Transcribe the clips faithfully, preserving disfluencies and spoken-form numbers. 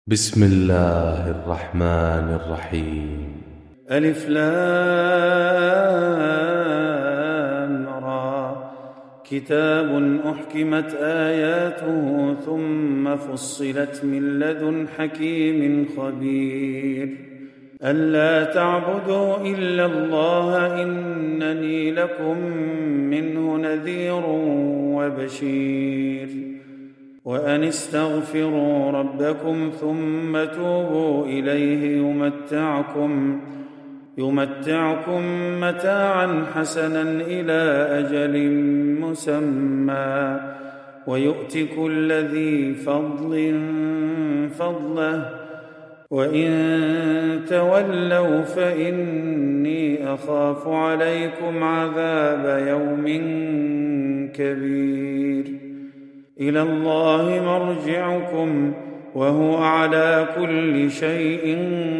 بسم الله الرحمن الرحيم. ألف لام را. كتاب أحكمت آياته ثم فصلت من لدن حكيم خبير. ألا تعبدوا إلا الله إنني لكم منه نذير وبشير. وأن استغفروا ربكم ثم توبوا إليه يمتعكم يمتعكم متاعا حسنا إلى أجل مسمى ويؤت كل ذي فضل فضله وإن تولوا فإني أخاف عليكم عذاب يوم كبير. إلى الله مرجعكم وهو على كل شيء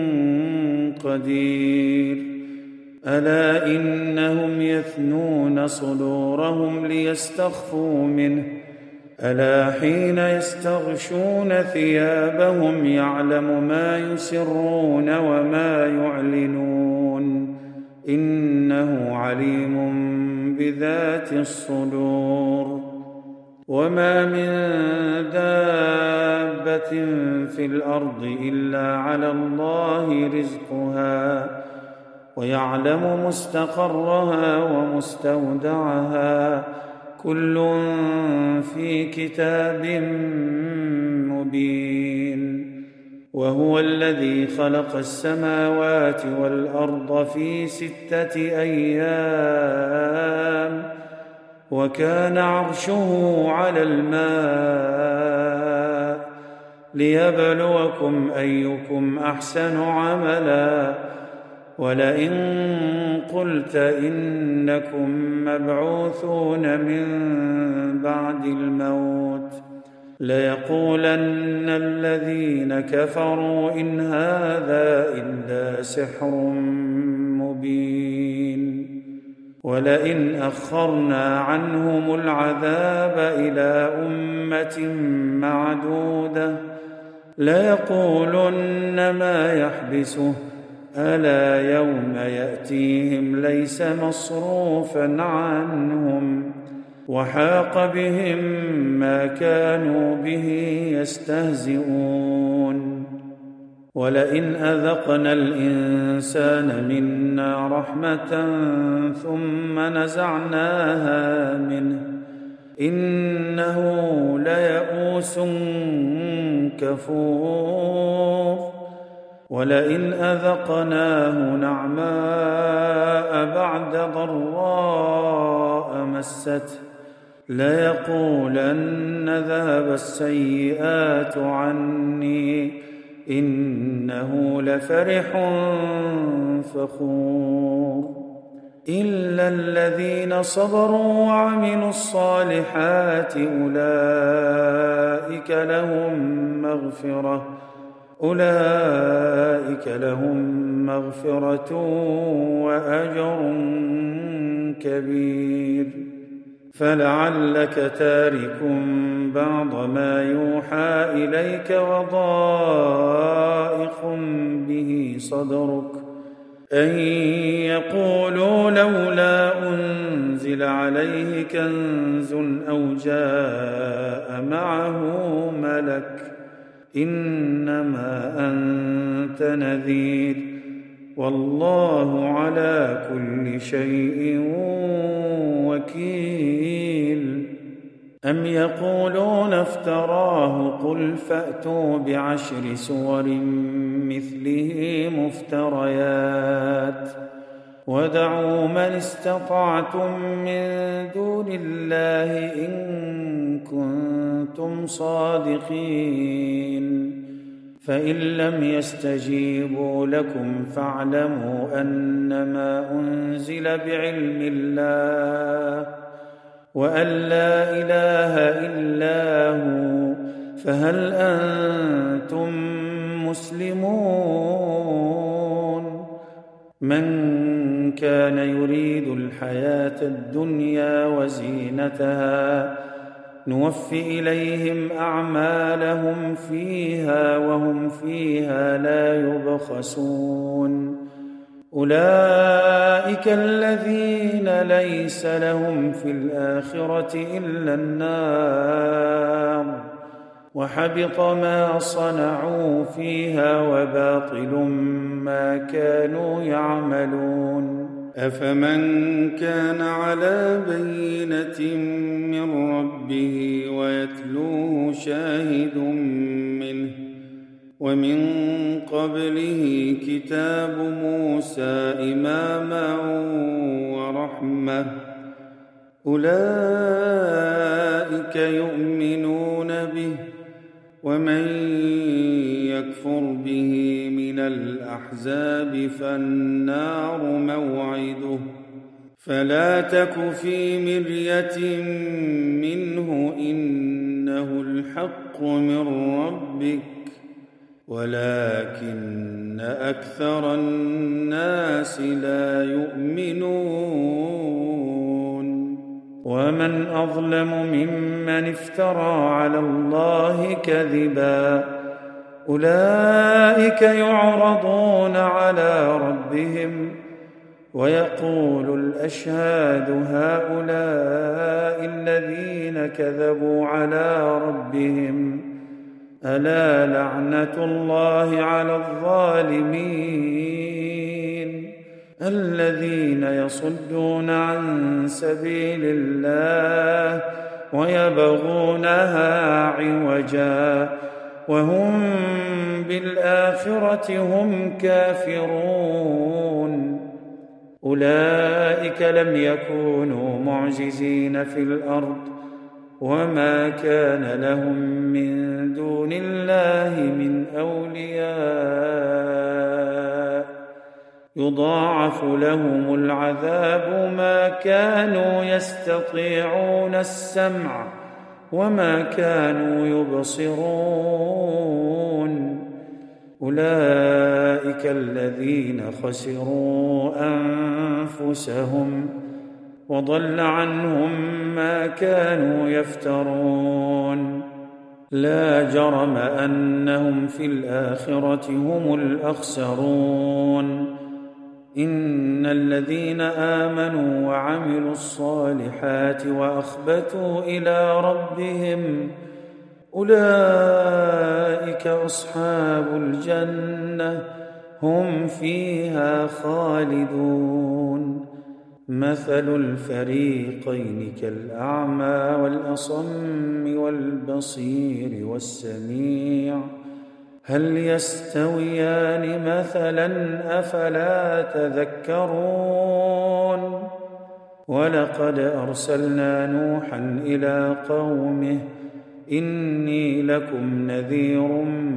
قدير. ألا إنهم يثنون صدورهم ليستخفوا منه ألا حين يستغشون ثيابهم يعلم ما يسرون وما يعلنون إنه عليم بذات الصدور. وما من دابة في الأرض إلا على الله رزقها ويعلم مستقرها ومستودعها كل في كتاب مبين. وهو الذي خلق السماوات والأرض في ستة أيام وكان عرشه على الماء ليبلوكم أيكم أحسن عملا. ولئن قلت إنكم مبعوثون من بعد الموت ليقولن الذين كفروا إن هذا إلا سحر مبين. ولئن أخرنا عنهم العذاب إلى أمة معدودة ليقولن ما يحبسه ألا يوم يأتيهم ليس مصروفا عنهم وحاق بهم ما كانوا به يستهزئون. ولئن أذقنا الإنسان منا رحمة ثم نزعناها منه إنه ليئوس كفور. ولئن أذقناه نعماء بعد ضراء مسته ليقولن ذهب السيئات عني إنه لفرح فخور. إلا الذين صبروا وعملوا الصالحات أولئك لهم مغفرة أولئك لهم مغفرة وأجر كبير. فلعلك تارك بعض ما يوحى إليك وضائق به صدرك أن يقولوا لولا أنزل عليه كنز أو جاء معه ملك إنما أنت نذير والله على كل شيء وكيل. أم يقولون افتراه قل فأتوا بعشر سور مثله مفتريات ودعوا من استطعتم من دون الله إن كنتم صادقين. فإن لم يستجيبوا لكم فاعلموا أنما أنزل بعلم الله وأن لا إله إلا هو فهل أنتم مسلمون. من كان يريد الحياة الدنيا وزينتها نوفي إليهم أعمالهم فيها وهم فيها لا يبخسون أولئك الذين ليس لهم في الآخرة إلا النار وحبط ما صنعوا فيها وباطل ما كانوا يعملون أفمن كان على بينة من ربه ويتلوه شاهد منه ومن قبله كتاب موسى إماما ورحمة أولئك يؤمنون به ومن يكفر به من الأحزاب فالنار موعده فلا تك في مرية منه إنه الحق من ربك ولكن أكثر الناس لا يؤمنون ومن أظلم ممن افترى على الله كذبا أولئك يعرضون على ربهم ويقول الأشهاد هؤلاء الذين كذبوا على ربهم ألا لعنة الله على الظالمين الذين يصدون عن سبيل الله ويبغونها عوجا وهم بالآخرة هم كافرون أولئك لم يكونوا معجزين في الأرض وما كان لهم من دون الله من أولياء يضاعف لهم العذاب ما كانوا يستطيعون السمع وما كانوا يبصرون أولئك الذين خسروا أنفسهم وضل عنهم ما كانوا يفترون لا جرم أنهم في الآخرة هم الأخسرون إن الذين آمنوا وعملوا الصالحات وأخبتوا إلى ربهم أولئك أصحاب الجنة هم فيها خالدون مثل الفريقين كالأعمى والأصم والبصير والسميع هل يستويان مثلا أفلا تذكرون ولقد أرسلنا نوحا إلى قومه إني لكم نذير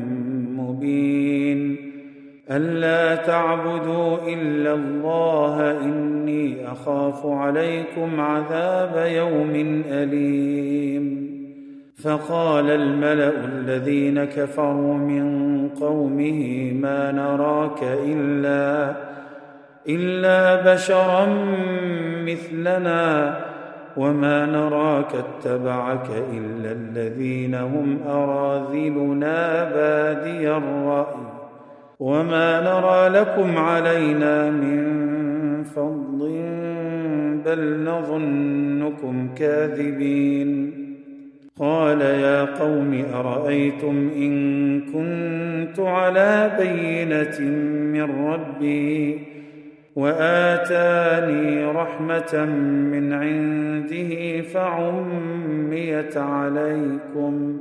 مبين ألا تعبدوا إلا الله إني أخاف عليكم عذاب يوم أليم فقال الملأ الذين كفروا من قومه ما نراك إلا إلا بشرا مثلنا وما نراك اتبعك إلا الذين هم أراذلنا بادي الرأي وما نرى لكم علينا من فضل بل نظنكم كاذبين قال يا قوم أرأيتم إن كنت على بينة من ربي وآتاني رحمة من عنده فعميت عليكم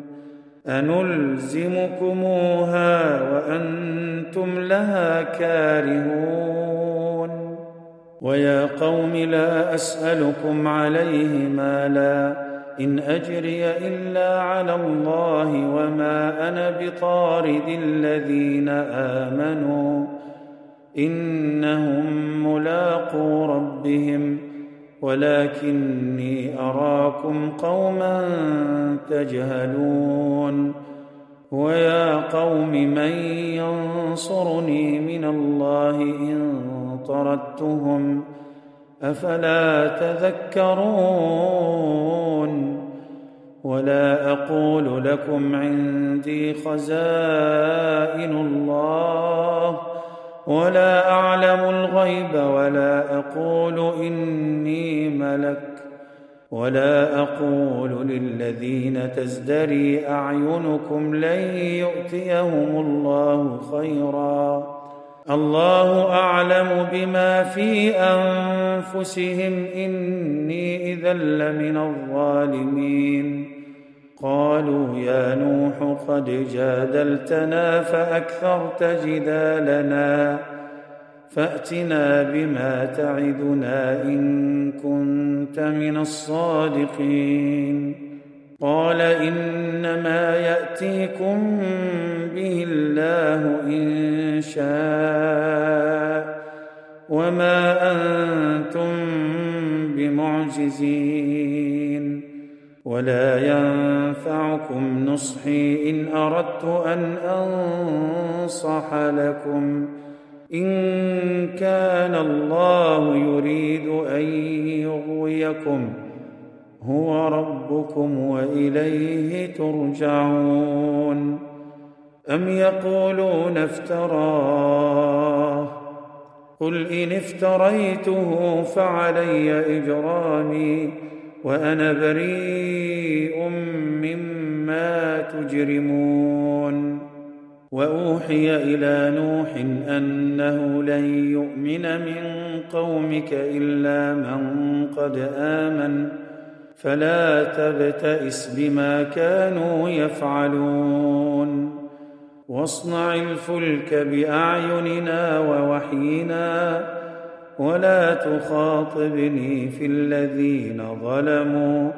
أنلزمكموها وأنتم لها كارهون ويا قوم لا أسألكم عليه مالا إن أجري إلا على الله وما أنا بطارد الذين آمنوا إنهم ملاقو ربهم ولكني أراكم قوما تجهلون ويا قوم من ينصرني من الله إن طردتهم أفلا تذكرون ولا أقول لكم عندي خزائن الله ولا أعلم الغيب ولا أقول إني ملك ولا أقول للذين تزدري أعينكم لن يؤتيهم الله خيرا الله أعلم بما في أنفسهم إني إذا لمن الظالمين قالوا يا نوح قد جادلتنا فأكثرت جدالنا فأتنا بما تعدنا إن كنت من الصادقين قال إنما يأتيكم به الله إن شاء وما أنتم بمعجزين ولا ينفعكم نصحي إن أردت أن أنصح لكم إن كان الله يريد أن يغويكم هو ربكم وإليه ترجعون أم يقولون افتراه قل إن افتريته فعلي إجرامي وأنا بريء مما تجرمون وأوحي إلى نوح أنه لن يؤمن من قومك إلا من قد آمن فلا تبتئس بما كانوا يفعلون واصنع الفلك بأعيننا ووحينا ولا تخاطبني في الذين ظلموا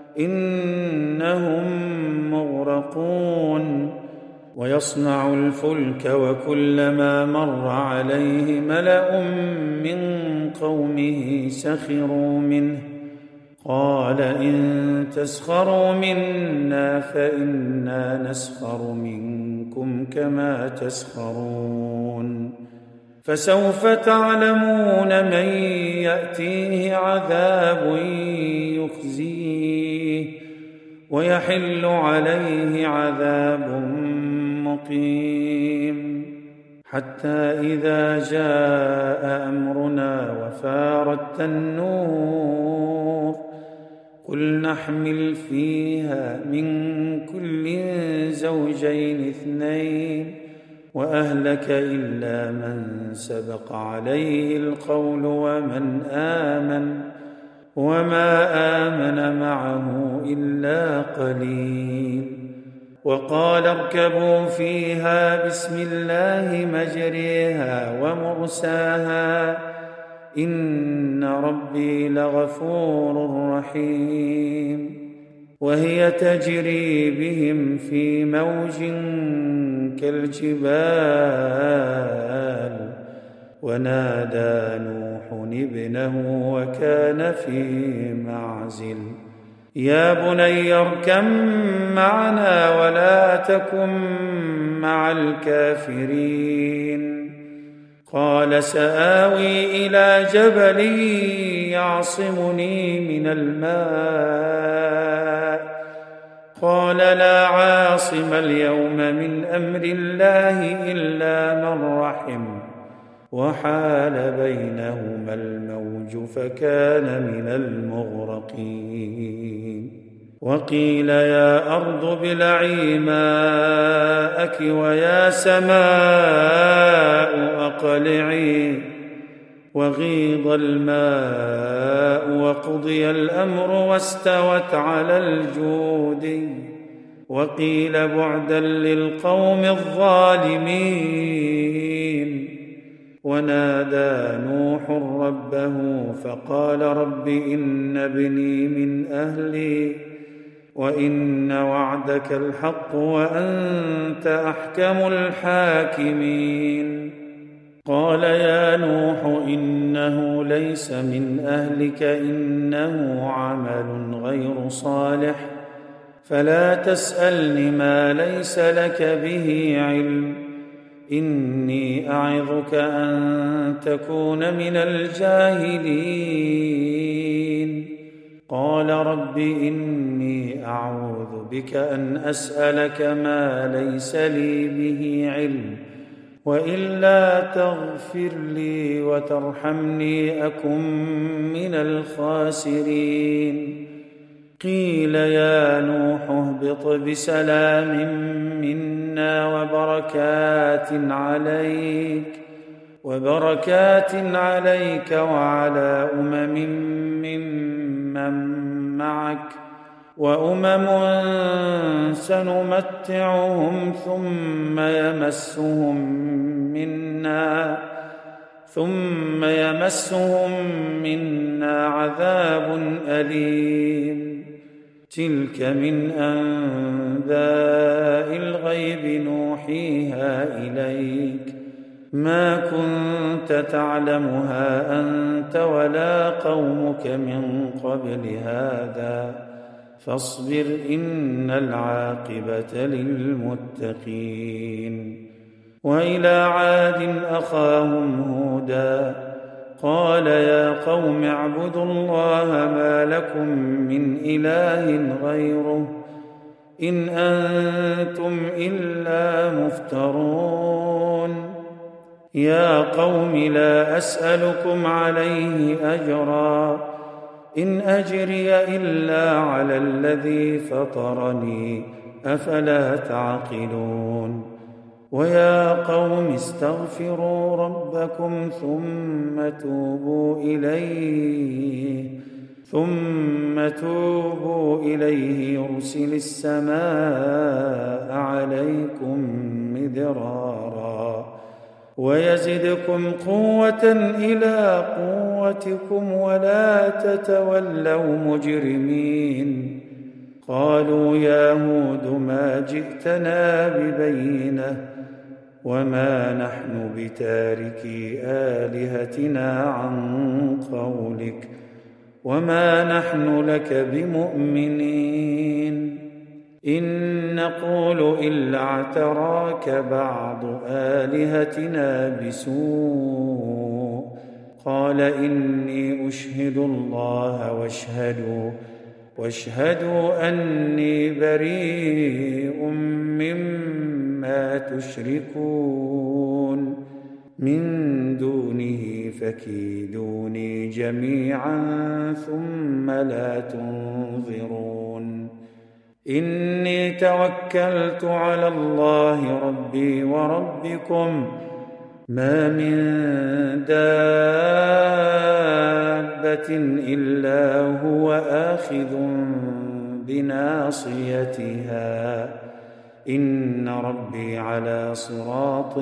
إنهم مغرقون ويصنع الفلك وكلما مر عليه ملأ من قومه سخروا منه قال إن تسخروا منا فإنا نسخر منكم كما تسخرون فسوف تعلمون من يأتيه عذاب يخزيه ويحل عليه عذاب مقيم حتى إذا جاء أمرنا وفارت النور قل نحمل فيها من كل زوجين اثنين وأهلك إلا من سبق عليه القول ومن آمن وما آمن معه إلا قليل وقال اركبوا فيها بسم الله مجريها ومرساها إن ربي لغفور رحيم وهي تجري بهم في موج كالجبال ونادى نوح ابنه وكان في معزل يا بني اركب معنا ولا تكن مع الكافرين قال سآوي إلى جبل يعصمني من الماء قال لا عاصم اليوم من أمر الله إلا من رحم وحال بينهما الموج فكان من المغرقين وقيل يا أرض ابلعي ماءك ويا سماء أقلعي وغيض الماء وقضي الأمر واستوت على الجود وقيل بعدا للقوم الظالمين ونادى نوح ربه فقال رب إن ابني من أهلي وإن وعدك الحق وأنت أحكم الحاكمين قال يا نوح إنه ليس من أهلك إنه عمل غير صالح فلا تسألني ما ليس لك به علم إني أعظك أن تكون من الجاهلين قال رب إني أعوذ بك أن أسألك ما ليس لي به علم، وإلا تغفر لي وترحمني أكن من الخاسرين. قيل يا نوح اهبط بسلام منا وبركات عليك وبركات عليك وعلى أمم ممن معك، وأمم سنمتعهم ثم يمسهم منا ثم يمسهم منا عذاب أليم. تلك من أنباء الغيب نوحيها إليك، ما كنت تعلمها أنت ولا قومك من قبل هذا، فاصبر إن العاقبة للمتقين. وإلى عاد أخاهم هودا قال يا قوم اعبدوا الله ما لكم من إله غيره إن أنتم إلا مفترون. يا قوم لا أسألكم عليه أجرا إن أجري إلا على الذي فطرني أفلا تعقلون. ويا قوم استغفروا ربكم ثم توبوا إليه ثم توبوا إليه يرسل السماء عليكم مدرارا ويزدكم قوة إلى قوتكم ولا تتولوا مجرمين. قالوا يا هود ما جئتنا ببينة وما نحن بتاركي آلهتنا عن قولك وما نحن لك بمؤمنين إن نقول إلا اعتراك بعض آلهتنا بسوء. قال إني أشهد الله واشهدوا واشهدوا أني بريء مما تشركون من دونه فكيدوني جميعا ثم لا تنظرون. إني توكلت على الله ربي وربكم ما من دابة إلا هو آخذ بناصيتها إن ربي على صراط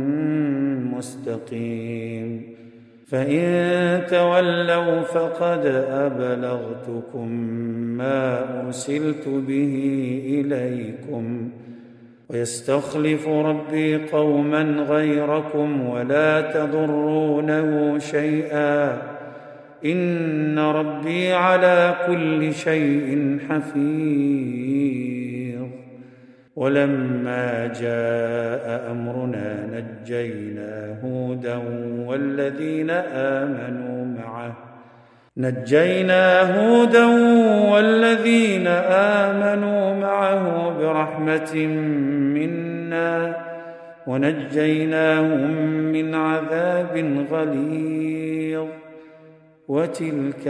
مستقيم. فإن تولوا فقد أبلغتكم ما أرسلت به إليكم ويستخلف ربي قوما غيركم ولا تضرونه شيئا إن ربي على كل شيء حفيظ. ولما جاء أمرنا نجينا هودا والذين آمنوا معه نجينا هودا والذين آمنوا معه برحمة منا ونجيناهم من عذاب غليظ. وتلك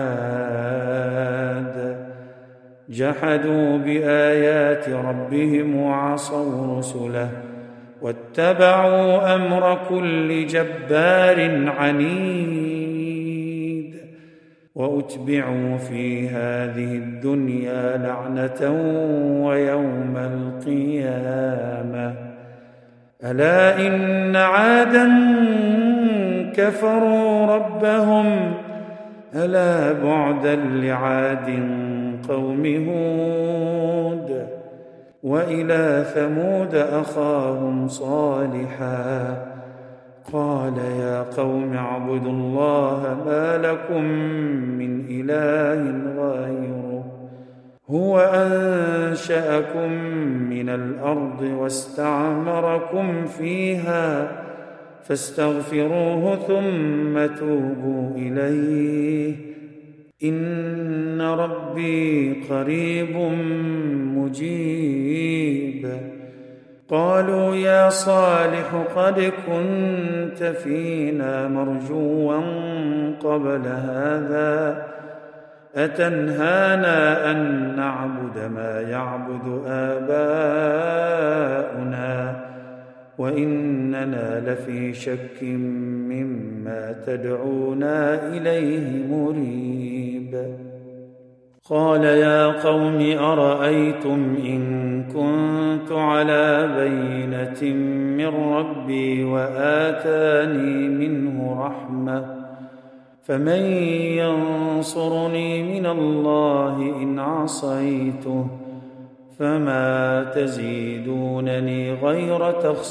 عاد جحدوا بآيات ربهم وعصوا رسله واتبعوا أمر كل جبار عنيد وأتبعوا في هذه الدنيا لعنة ويوم القيامة. ألا إن عادا كفروا ربهم ألا بعدا لعاد قوم هود. وإلى ثمود أخاهم صالحا قال يا قوم اعبدوا الله ما لكم من إله غيره هو أنشأكم من الأرض واستعمركم فيها فاستغفروه ثم توبوا إليه إن ربي قريب مجيب. قالوا يا صالح قد كنت فينا مرجوا قبل هذا، أتنهانا أن نعبد ما يعبد آباؤنا وإننا لفي شك مما تدعونا إليه مريب. قال يا قوم أرأيتم إن كنت على بينة من ربي وآتاني منه رحمة فمن ينصرني من الله إن عصيته، فما تزيدونني غير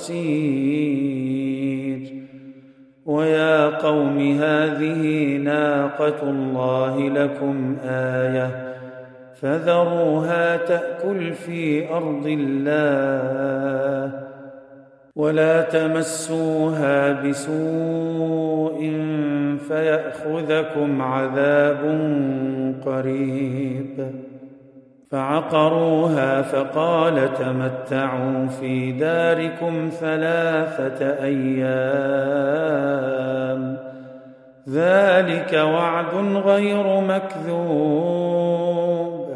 تخسير. ويا قوم هذه ناقة الله لكم آية فذروها تأكل في أرض الله ولا تمسوها بسوء فيأخذكم عذاب قريب. فعقروها فقال تمتعوا في داركم ثلاثة أيام ذلك وعد غير مكذوب.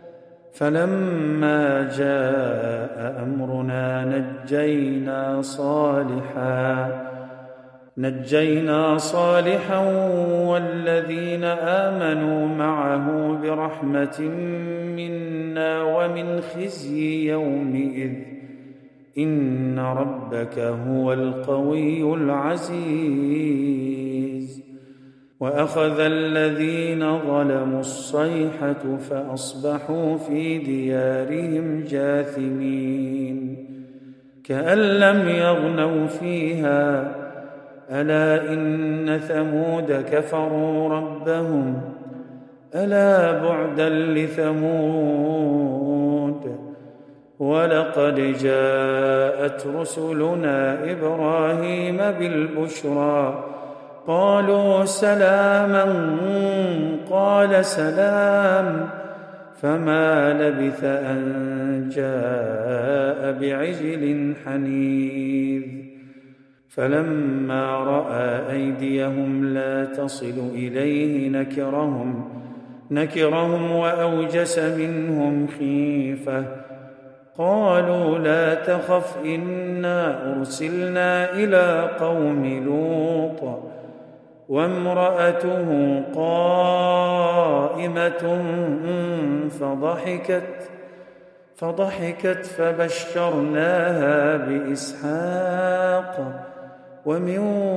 فلما جاء أمرنا نجينا صالحا نجينا صالحا والذين آمنوا معه برحمة منا ومن خزي يومئذ إن ربك هو القوي العزيز. وأخذ الذين ظلموا الصيحة فأصبحوا في ديارهم جاثمين كأن لم يغنوا فيها ألا إن ثمود كفروا ربهم ألا بعدا لثمود. ولقد جاءت رسلنا إبراهيم بالبشرى قالوا سلاما قال سلام فما لبث أن جاء بعجل حنيذ. فلما رأى أيديهم لا تصل إليه نكرهم نكرهم وأوجس منهم خيفة قالوا لا تخف إنا أرسلنا إلى قوم لوط وامرأته قائمة فضحكت فضحكت فبشرناها بإسحاق ومن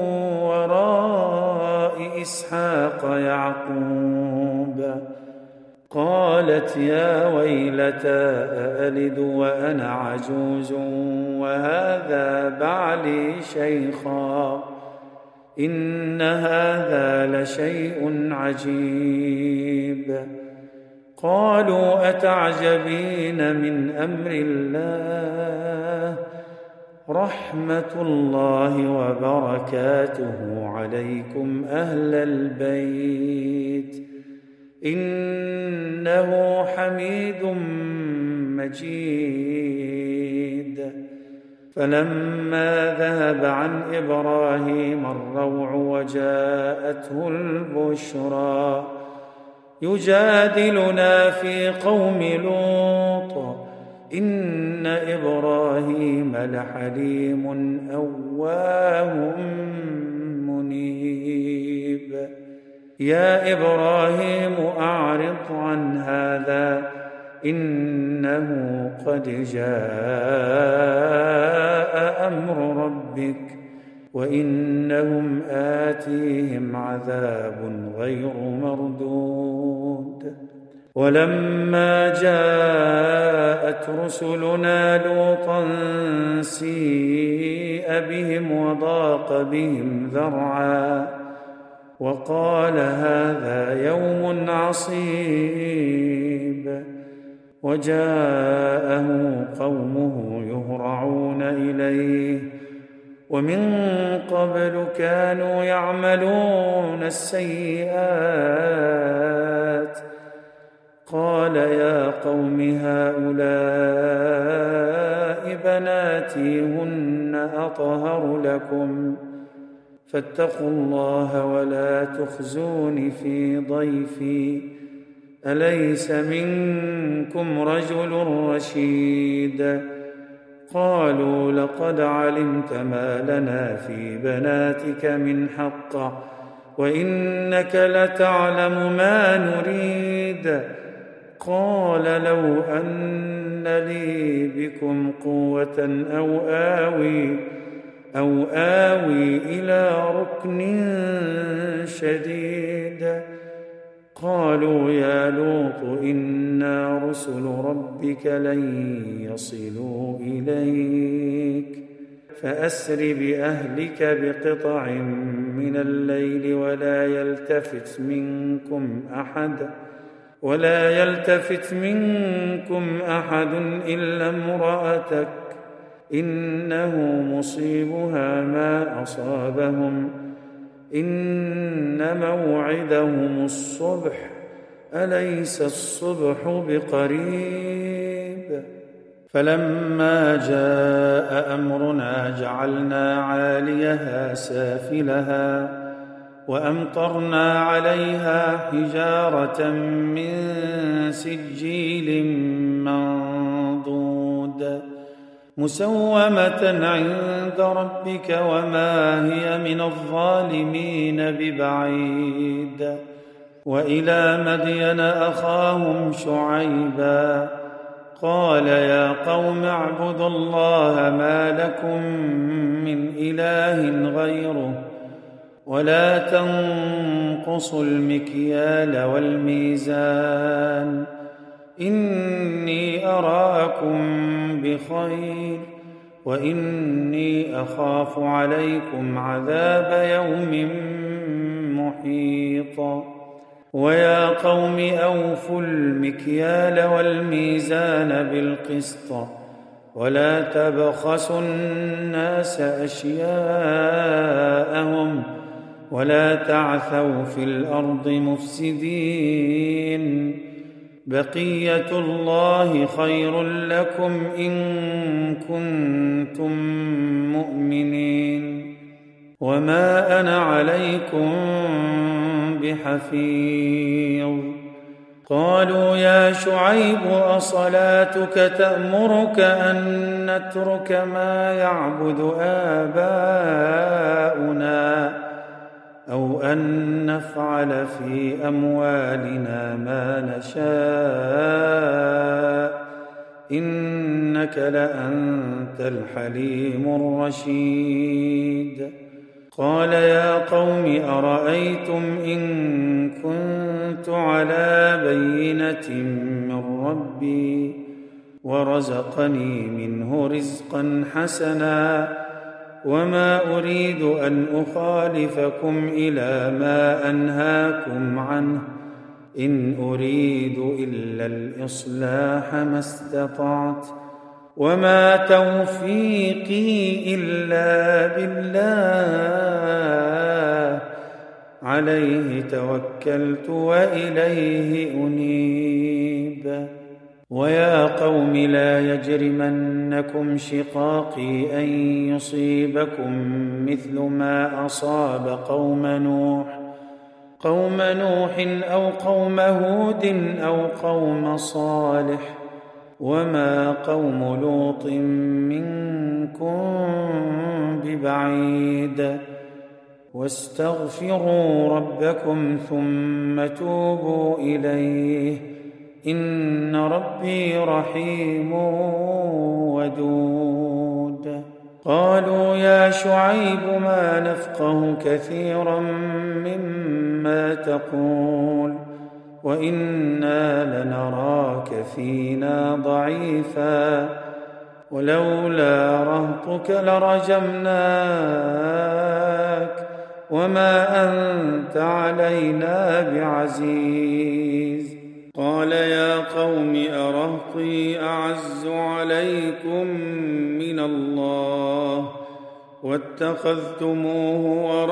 وراء إسحاق يعقوب. قالت يا ويلتى أألد وأنا عجوز وهذا بعلي شيخا إن هذا لشيء عجيب. قالوا أتعجبين من أمر الله رحمة الله وبركاته عليكم أهل البيت إنه حميد مجيد. فلما ذهب عن إبراهيم الروع وجاءته البشرى يجادلنا في قوم لوط إن إبراهيم لحليم أواه منيب. يا إبراهيم أعرض عن هذا إنه قد جاء أمر ربك وإنهم آتيهم عذاب غير مردود. ولما جاءت رسلنا لوطا سيء بهم وضاق بهم ذرعا وقال هذا يوم عصيب. وجاءه قومه يهرعون إليه ومن قبل كانوا يعملون السيئات. قال يا قوم هؤلاء بناتي هن أطهر لكم فاتقوا الله ولا تخزون في ضيفي أليس منكم رجل رشيد؟ قالوا لقد علمت ما لنا في بناتك من حق وإنك لتعلم ما نريد. قال لو أن لي بكم قوة أو آوي أو آوي إلى ركن شديد. قالوا يا لوط إنا رسل ربك لن يصلوا إليك فأسر بأهلك بقطع من الليل ولا يلتفت منكم أحد ولا يلتفت منكم أحد إلا امرأتك إنه مصيبها ما أصابهم إن موعدهم الصبح أليس الصبح بقريب؟ فلما جاء أمرنا جعلنا عاليها سافلها وأمطرنا عليها حجارة من سجيل منضود مسومة عند ربك وما هي من الظالمين ببعيد. وإلى مدين أخاهم شعيبا قال يا قوم اعبدوا الله ما لكم من إله غيره ولا تنقصوا المكيال والميزان إني أراكم بخير وإني أخاف عليكم عذاب يوم محيط. ويا قوم أوفوا المكيال والميزان بالقسط ولا تبخسوا الناس أشياءهم ولا تعثوا في الأرض مفسدين بقية الله خير لكم إن كنتم مؤمنين وما أنا عليكم بحفيظ. قالوا يا شعيب أصلاتك تأمرك أن نترك ما يعبد آباؤنا أو أن نفعل في أموالنا ما نشاء إنك لأنت الحليم الرشيد. قال يا قوم أرأيتم إن كنت على بينة من ربي ورزقني منه رزقا حسنا وما أريد أن أخالفكم إلى ما أنهاكم عنه إن أريد إلا الإصلاح ما استطعت وما توفيقي إلا بالله عليه توكلت وإليه أنيب. ويا قوم لا يجرمنكم شقاقي أن يصيبكم مثل ما أصاب قوم نوح قوم نوح أو قوم هود أو قوم صالح وما قوم لوط منكم ببعيد. واستغفروا ربكم ثم توبوا إليه إن ربي رحيم ودود. قالوا يا شعيب ما نفقه كثيرا مما تقول وإنا لنراك فينا ضعيفا ولولا رهطك لرجمناك وما أنت علينا بعزيز. قال يا قوم أرهطي أعز عليكم من الله واتخذتموه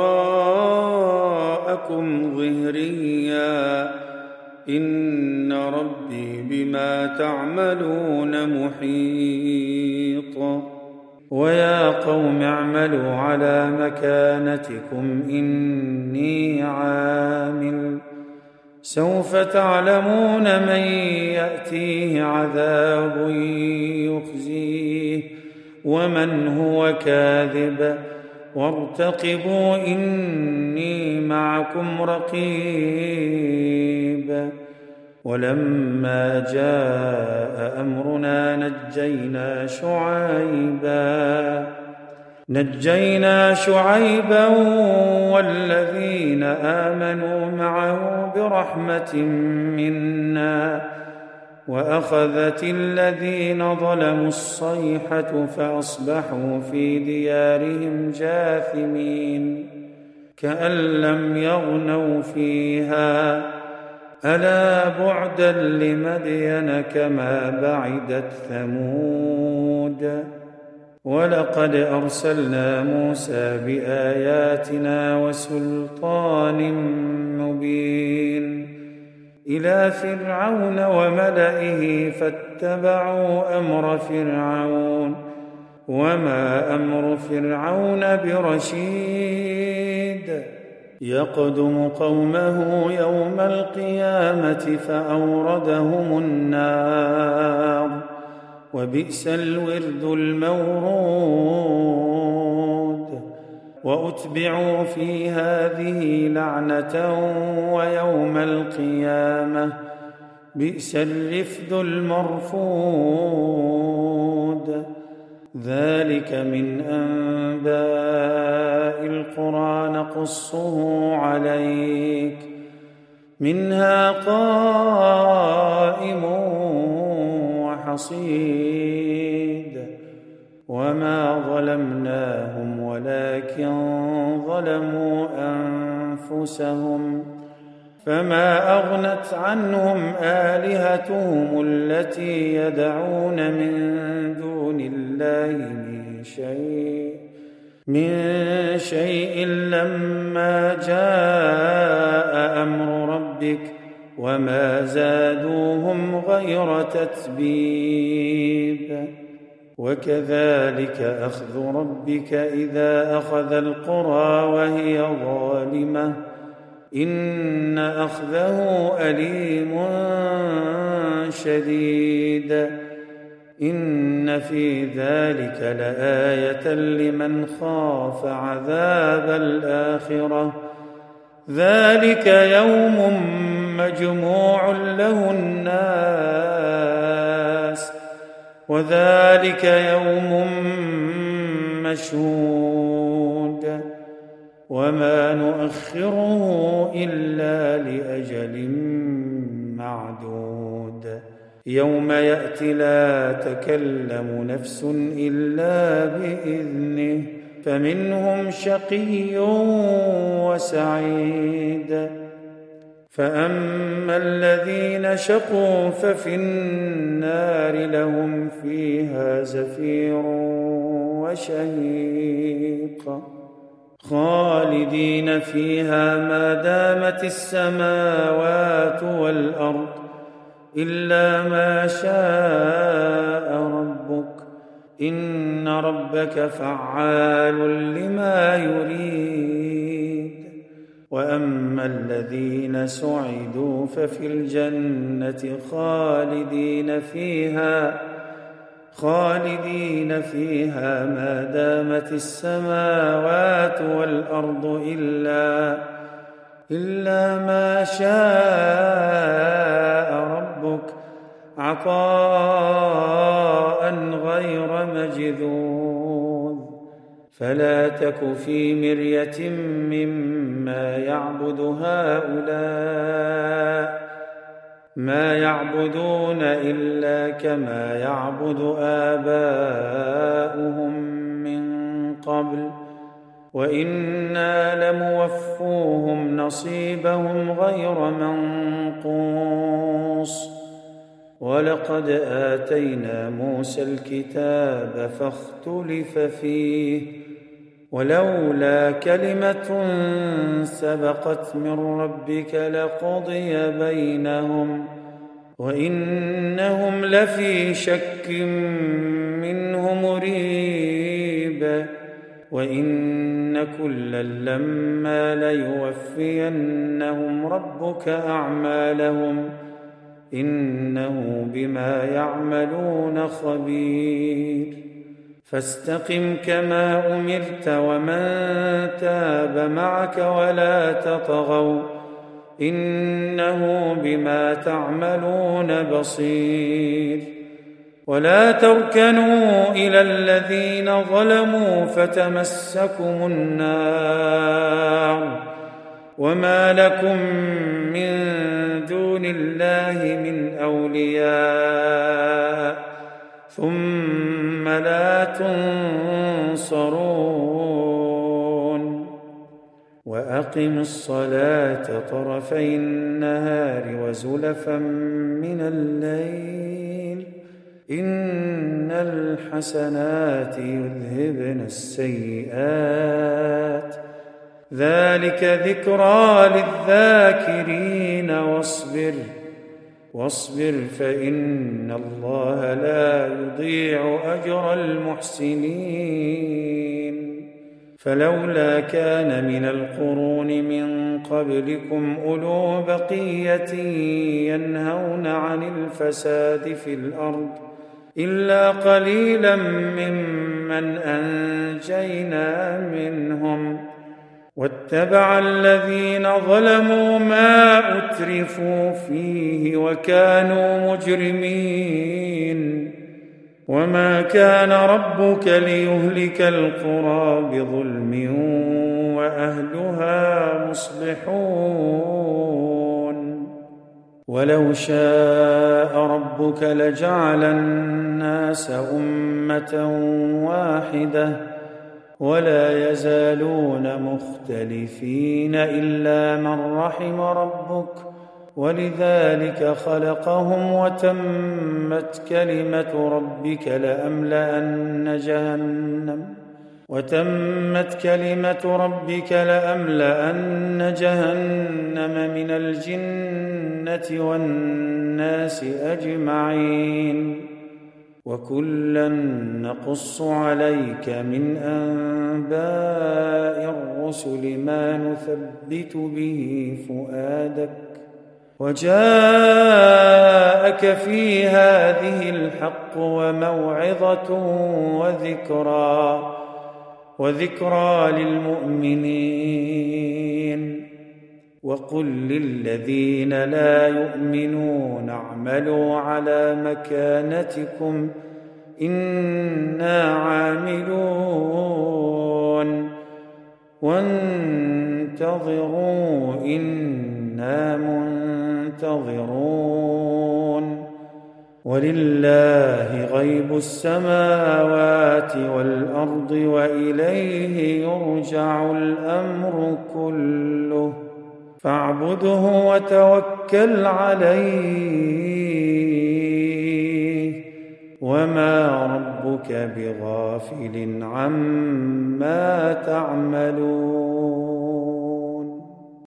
وراءكم ظهريا إن ربي بما تعملون محيط ويا قوم اعملوا على مكانتكم إني عامل سوف تعلمون من يأتيه عذاب يخزيه ومن هو كاذب وارتقبوا إني معكم رقيب ولما جاء أمرنا نجينا شعيبا نجينا شعيبا والذين آمنوا معه برحمة منا وأخذت الذين ظلموا الصيحة فأصبحوا في ديارهم جاثمين كأن لم يغنوا فيها ألا بعدا لمدين كما بعدت ثمود ولقد أرسلنا موسى بآياتنا وسلطان مبين إلى فرعون وملئه فاتبعوا أمر فرعون وما أمر فرعون برشيد يقدم قومه يوم القيامة فأوردهم النار وبئس الورد المورود وأتبعوا في هذه لعنة ويوم القيامة بئس الرفد المرفود ذلك من أنباء القرى نقصه عليك منها قائم وحصيد وما ظلمناهم ولكن ظلموا أنفسهم فما أغنت عنهم آلهتهم التي يدعون من دون الله من شيء من شيء لما جاء أمر ربك وما زادوهم غير تتبيب وكذلك أخذ ربك إذا أخذ القرى وهي ظالمة إن أخذه أليم شديد إن في ذلك لآية لمن خاف عذاب الآخرة ذلك يوم مجموع له الناس وذلك يوم مشهود وما نؤخره إلا لأجل معدود يوم يأتي لا تكلم نفس إلا بإذنه فمنهم شقي وسعيد فأما الذين شقوا ففي النار لهم فيها زفير وشهيق خالدين فيها ما دامت السماوات والأرض إلا ما شاء ربك إن ربك فعال لما يريد وأما الذين سعدوا ففي الجنة خالدين فيها خالدين فيها ما دامت السماوات والأرض إلا إلا ما شاء ربك عطاء غير مجذوذ فلا تك في مرية مما يعبد هؤلاء ما يعبدون إلا كما يعبد آباؤهم من قبل وإنا لموفوهم نصيبهم غير منقوص ولقد آتينا موسى الكتاب فاختلف فيه ولولا كلمة سبقت من ربك لقضي بينهم وإنهم لفي شك منه مريب وإن كلا لما ليوفينهم ربك أعمالهم إنه بما يعملون خبير فاستقم كما أمرت ومن تاب معك ولا تطغوا إنه بما تعملون بصير ولا تركنوا إلى الذين ظلموا فتمسكم النار وما لكم من دون الله من أولياء ثم لا تنصرون وأقم الصلاة طرفي النهار وزلفا من الليل إن الحسنات يذهبن السيئات ذلك ذكرى للذاكرين واصبر واصبر فإن الله لا يضيع أجر المحسنين فلولا كان من القرون من قبلكم أولو بقية ينهون عن الفساد في الأرض إلا قليلا ممن أنجينا منهم واتبع الذين ظلموا ما أترفوا فيه وكانوا مجرمين وما كان ربك ليهلك القرى بظلم وأهلها مصلحون ولو شاء ربك لجعل الناس أمة واحدة ولا يزالون مختلفين إلا من رحم ربك ولذلك خلقهم وتمت كلمة ربك لأملأن جهنم وتمت كلمة ربك لأملأن جهنم من الجنة والناس أجمعين وكلا نقص عليك من أنباء الرسل ما نثبت به فؤادك وجاءك في هذه الحق وموعظة وذكرى وذكرى للمؤمنين وقل للذين لا يؤمنون اعملوا على مكانتكم إنا عاملون وانتظروا إنا منتظرون ولله غيب السماوات والأرض وإليه يرجع الأمر كله فاعبده وتوكل عليه وما ربك بغافل عما تعملون